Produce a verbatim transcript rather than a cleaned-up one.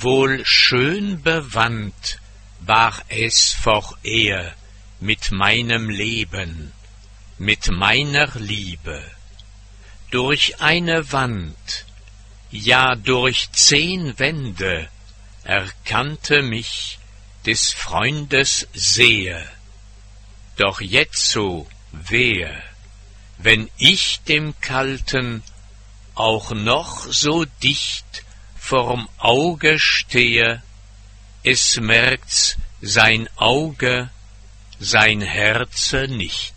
wohl schön bewandt war es vorher mit meinem Leben, mit meiner Liebe. Durch eine Wand, ja durch zehn Wände, erkannte mich des Freundes Sehe. Doch jetzo wehe, wenn ich dem Kalten auch noch so dicht vorm Auge stehe, es merkt's sein Auge, sein Herze nicht.